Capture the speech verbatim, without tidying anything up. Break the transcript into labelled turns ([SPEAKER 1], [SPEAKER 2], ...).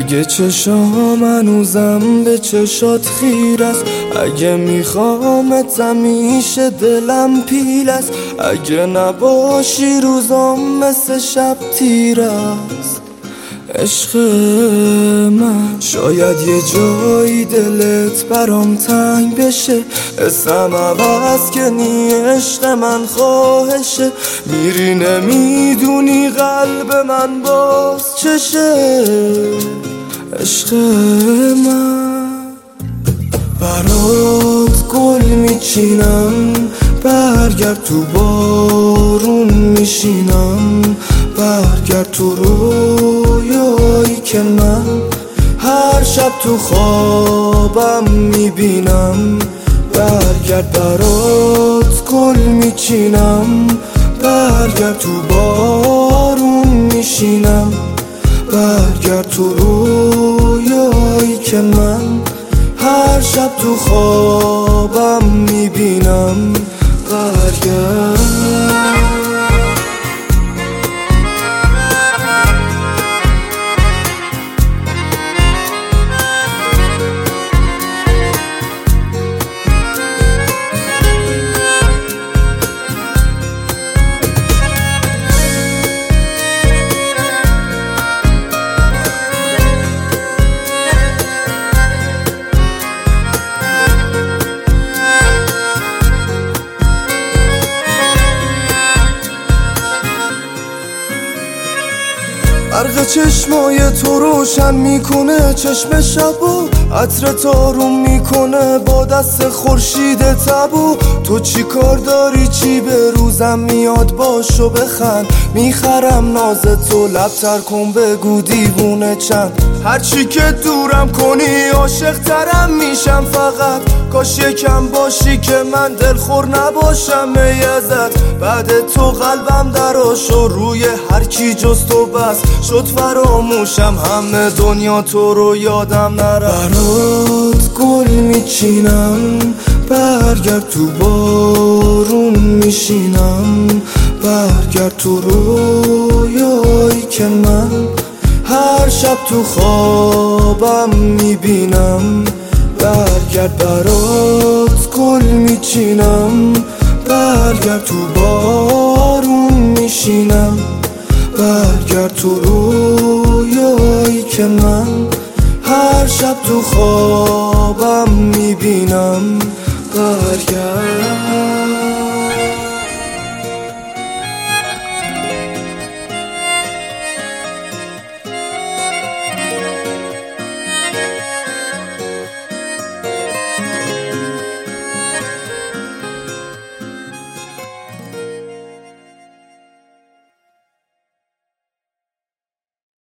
[SPEAKER 1] اگه چشام هنوزم به چشات خیر است، اگه میخوامت همیشه دلم پیل است، اگه نباشی روزام مثل شب تیر است. عشق من شاید یه جایی دلت برام تنگ بشه، اسم عوض کنی عشق من خواهشه، میری نمیدونی قلب من باز چشه. عشق من برات گل میچینم، برگرد تو بارون میشینم، برگرد تو رویایی که من هر شب تو خوابم میبینم، برگرد برات گل میچینم، برگرد تو بارون میشینم، برگرد تو رویایی که من هر شب تو خوابم میبینم، برگرد. برق چشمای تو روشن میکنه چشم شبو، عطر تارون میکنه با دست خورشید تبو. تو چی کار داری چی به روزم میاد باشو بخند، میخرم ناز تو لبتر کن بگو دیوونه چند. هرچی که دورم کنی عاشق ترم میشم، فقط کاش یکم باشی که من دلخور نباشم ازت. بعد تو قلبم دراش و روی هر کی جز تو بس شد فراموشم، همه دنیا تو رو یادم نره. برات گل میچینم، برگرد تو بارون میشینم، برگرد تو رویایی که من هر شب تو خوابم میبینم، برگرد برات گل میچینم، برگرد تو بارون میشینم، برگرد تو رویایی که من هر شب تو خوابم میبینم، برگرد.